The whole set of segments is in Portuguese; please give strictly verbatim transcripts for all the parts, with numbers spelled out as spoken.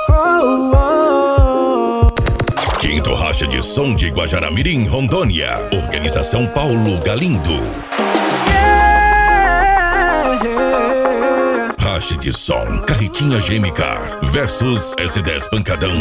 Oh, oh. Quinto Racha de Som de Guajará-Mirim, Rondônia. Organização Paulo Galindo. Yeah. Racha de Som, Carretinha G M K versus S dez Pancadão.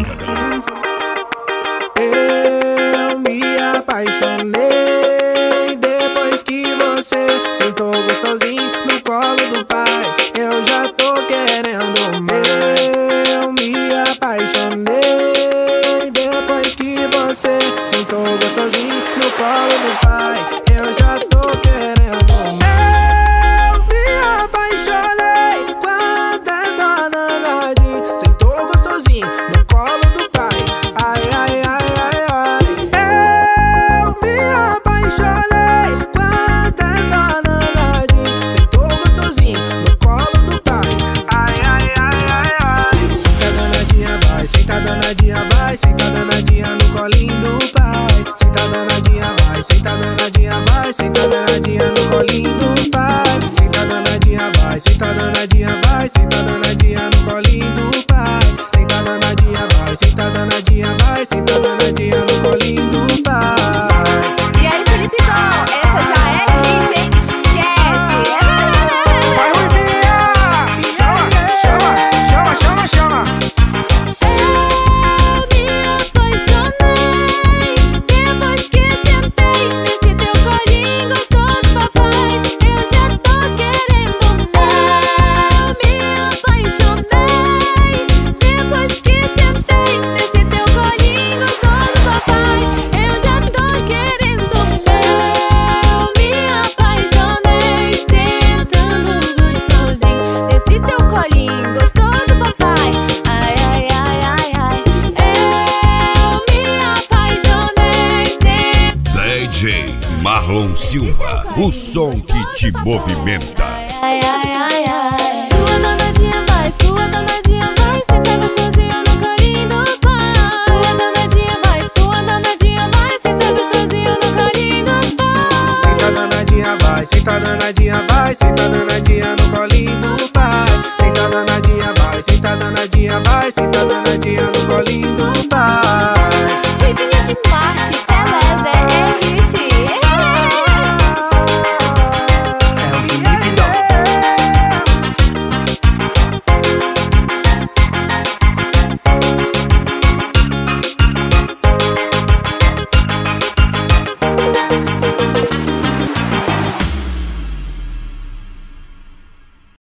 Eu me apaixonei depois que você sentou gostosinho no colo do pai. Eu já tô querendo mais. Eu me apaixonei depois que você sentou gostosinho no colo do pai. Eu já tô querendo mais. Eu me apaixonei quando essa danadinha sentou gostosinho no colo do pai. Ai, ai, ai, ai, ai. Eu me apaixonei quando essa danadinha sentou gostosinho no colo do pai. Ai, ai, ai, ai, ai. Senta danadinha, vai, senta danadinha, vai, senta danadinha no colinho do pai. Senta danadinha, vai, senta danadinha, vai, senta danadinha no colinho do pai. Senta danadinha, vai, senta danadinha, vai, senta danadinha no colinho do pai. Senta danadinha, vai, senta danadinha, vai, senta danadinha no colinho do pai. E aí, Felipe Dom, essa já é hit, hein? Esquece! Vai, Ruivinha! Chama, chama, chama, chama, chama. Eu me apaixonei depois que sentei nesse teu colinho gostoso, papai. Eu já tô querendo mais. Eu me apaixonei depois que sentei nesse teu colinho gostoso, papai. Eu já tô querendo mais. Eu me apaixonei sentando gostosinho nesse teu colinho gostoso, papai. Ai, ai, ai, ai, ai. Eu me apaixonei sentando. D J Marlon Silva, o som que te movimenta.